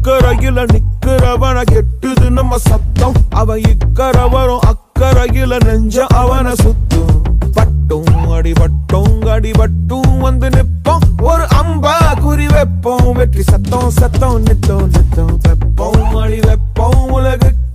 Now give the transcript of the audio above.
அக்கறையில நிக்கிறவன கெட்டுது நம்ம சத்தம். அவன் இக்கரை வரும் அக்கறையில நெஞ்ச அவன சுத்தும். பட்டும் அடிபட்டும் வந்து நிப்போம். ஒரு அம்பா குறி வைப்போம். வெற்றி சத்தம் நித்தம் வெப்போம் அடி வெப்போம் உலகு